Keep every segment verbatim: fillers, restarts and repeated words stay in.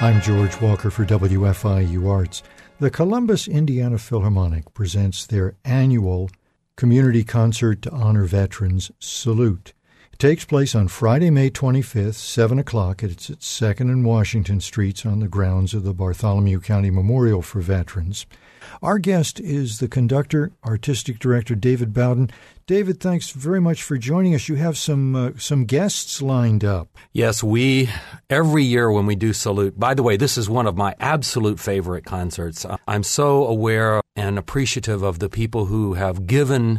I'm George Walker for W F I U Arts. The Columbus, Indiana Philharmonic presents their annual community concert to honor veterans, Salute. It takes place on Friday, May twenty-fifth, seven o'clock. It's at second and Washington Streets on the grounds of the Bartholomew County Memorial for Veterans. Our guest is the conductor, artistic director, David Bowden. David, thanks very much for joining us. You have some uh, some guests lined up. Yes, we, every year when we do Salute, by the way, this is one of my absolute favorite concerts. I'm so aware and appreciative of the people who have given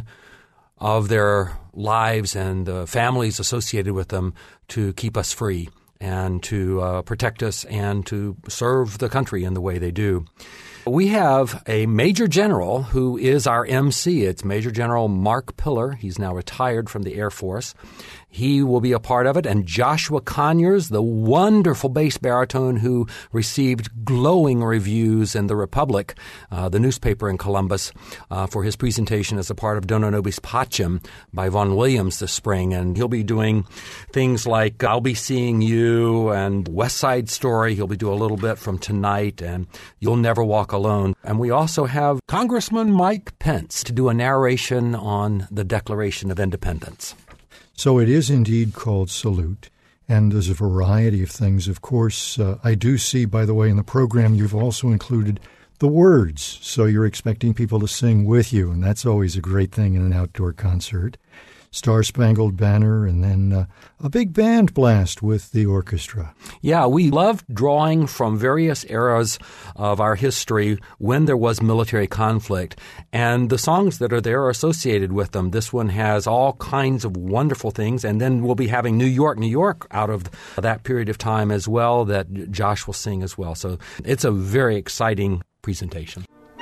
of their lives and the families associated with them to keep us free and to uh, protect us and to serve the country in the way they do. We have a Major General who is our M C. It's Major General Mark Piller. He's now retired from the Air Force. He will be a part of it. And Joshua Conyers, the wonderful bass baritone who received glowing reviews in the Republic, uh, the newspaper in Columbus, uh, for his presentation as a part of Dona Nobis Pacem by Vaughan Williams this spring. And he'll be doing things like I'll Be Seeing You and West Side Story. He'll be doing a little bit from Tonight and You'll Never Walk Alone. And we also have Congressman Mike Pence to do a narration on the Declaration of Independence. So it is indeed called Salute, and there's a variety of things. Of course, uh, I do see, by the way, in the program you've also included the words, so you're expecting people to sing with you, and that's always a great thing in an outdoor concert. Star-Spangled Banner, and then uh, a big band blast with the orchestra. Yeah, we love drawing from various eras of our history when there was military conflict, and the songs that are there are associated with them. This one has all kinds of wonderful things, and then we'll be having New York, New York out of that period of time as well that Josh will sing as well. So it's a very exciting presentation.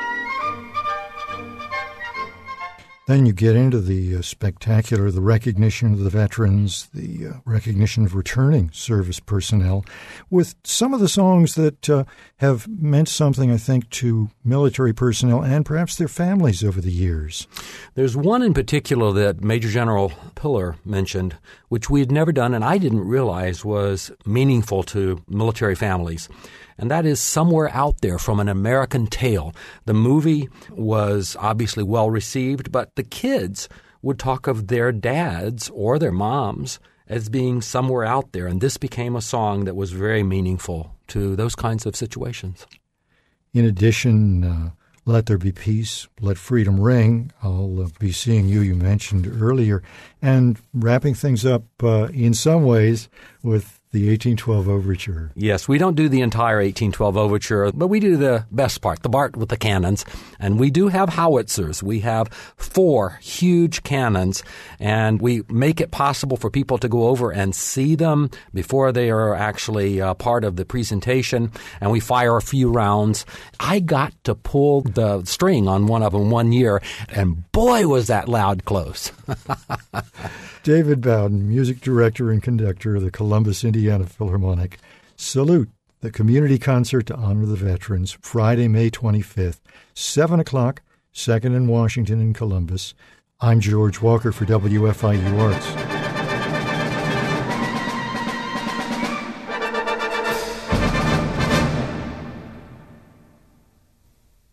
Then you get into the uh, spectacular, the recognition of the veterans, the uh, recognition of returning service personnel, with some of the songs that uh, have meant something, I think, to military personnel and perhaps their families over the years. There's one in particular that Major General Piller mentioned, which we had never done and I didn't realize was meaningful to military families. And that is Somewhere Out There from An American Tale. The movie was obviously well received, but the kids would talk of their dads or their moms as being somewhere out there. And this became a song that was very meaningful to those kinds of situations. In addition, uh, Let There Be Peace, Let Freedom Ring, I'll uh, Be Seeing You, you mentioned earlier, and wrapping things up uh, in some ways with the eighteen twelve Overture. Yes, we don't do the entire eighteen twelve Overture, but we do the best part, the part with the cannons. And we do have howitzers. We have four huge cannons, and we make it possible for people to go over and see them before they are actually uh, part of the presentation, and we fire a few rounds. I got to pull the string on one of them one year, and boy, was that loud close. David Bowden, music director and conductor of the Columbus, Indiana Philharmonic. Salute, the community concert to honor the veterans, Friday, May twenty-fifth, seven o'clock, second and Washington in Columbus. I'm George Walker for W F I U Arts.